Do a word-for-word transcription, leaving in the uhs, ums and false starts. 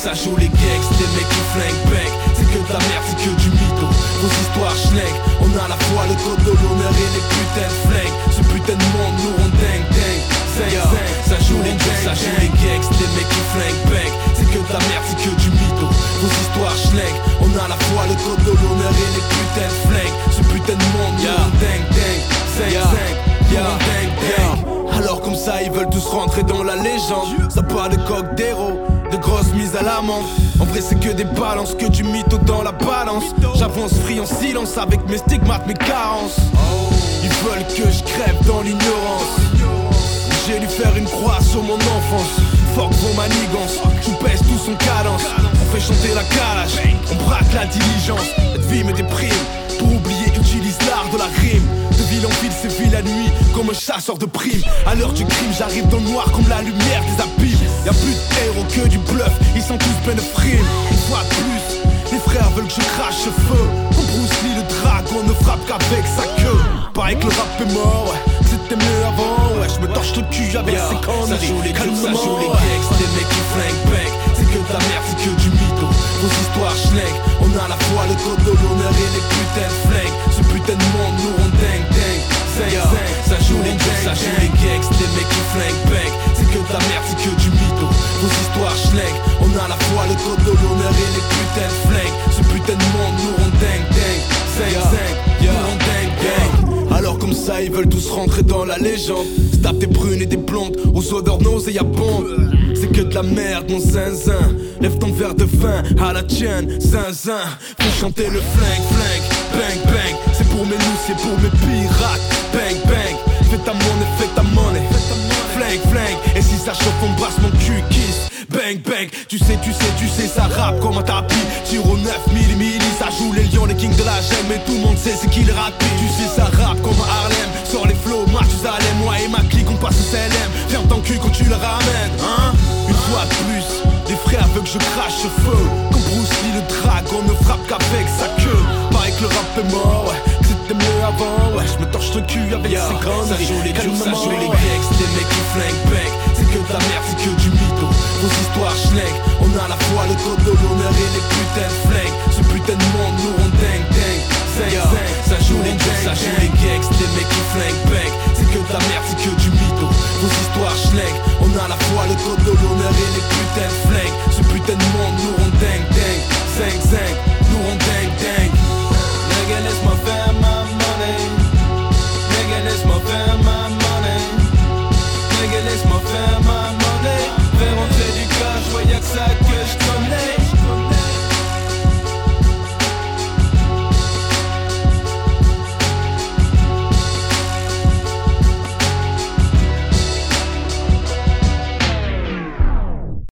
ça joue les gangs, les mecs qui flinguent bec. C'est que de la merde, c'est que du mytho. Vos histoires schlenk, on a à la fois le code de l'honneur et les putains de flingues. Ce putain de monde nous rend dingue, dingue. Zing, zing, ça joue les gangs, ça joue les gangs, les mecs qui flinguent bec. C'est que de la merde, c'est que du mytho. Vos histoires schlenk, on a à la fois le code de l'honneur et les putains de flingues. Ce putain de monde nous rend dingue, dingue. Zing, zing, nous rend dingue, dingue. Alors comme ça ils veulent tous rentrer dans la légende. Ça parle de coq d'héros, de grosses mises à l'amende. En vrai c'est que des balances, que du mytho dans la balance. J'avance free en silence avec mes stigmates, mes carences. Ils veulent que je crève dans l'ignorance. J'ai dû faire une croix sur mon enfance. Fuck vos manigances, je pèse tous en cadence. On fait chanter la calage, on braque la diligence. Cette vie me déprime, pour oublier utilise l'art de la rime. De ville en ville c'est ville la nuit, comme un chasseur de primes. À l'heure du crime j'arrive dans le noir comme la lumière des abîmes. Y'a plus de héros que du bluff, ils sont tous pleins de frimes. Une fois de plus, les frères veulent que je crache le feu. Comme Bruce Lee, le dragon ne frappe qu'avec sa queue. Pareil que le rap est mort, ouais, c'était mieux avant. Ouais, je me torche le cul avec ces conneries. Ça joue les gangs, ça joue les gangs, les mecs qui flinguent bec. C'est que de la merde, c'est que du mytho. Vos histoires schlenk, on a à la fois le code de l'honneur et les putains de flingues. Ce putain de monde nous rend dingue, dingue. Zing, zing, ça joue les gangs, ça joue les gangs, les mecs qui flinguent bec. C'est que de la merde, c'est que du mytho. Vos histoires schlenk, on a à la fois le code de l'honneur et les putains de flingues. Ce putain de monde nous rend dingue, dingue. Zing, zing, nous rend dingue, dingue. Alors comme ça ils veulent tous rentrer dans la légende. Stape des brunes et des blondes aux odeurs nauséabondes. C'est que de la merde mon zinzin. Lève ton verre de vin à la tienne, zinzin. Fais chanter le flingue, flingue, bang, bang. C'est pour mes loups, c'est pour mes pirates. Bang, bang, fais ta monnaie, fais ta monnaie. Flingue, flingue, et si ça chauffe on brasse mon cul, kiss. Bang, bang, tu sais, tu sais, tu sais, ça rappe comme un tapis. Tire au neuf millimilli, ça joue les lions, les kings de la gemme. Et tout le monde sait c'est qui le rapide. Tu sais, ça rappe comme un Harlem. Sors les flots, Mathusalem, moi et ma clique, on passe au C L M. Ferme ton cul quand tu le ramènes, hein. Une fois de plus, les frères veulent que je crache le feu. Comme Bruce Lee, le dragon ne frappe qu'avec sa queue. Pareil que le rap est mort, ouais, que c'était mieux avant, ouais. Je me torche le cul avec Yo, ces conneries. Ça joue les gangs, ça joue les gangs, les mecs qui flinguent bec. C'est que de la merde, c'est que du mytho. Vos histoires schlenk, on a à la fois le code de l'honneur et les putains de flingues. Ce putain de monde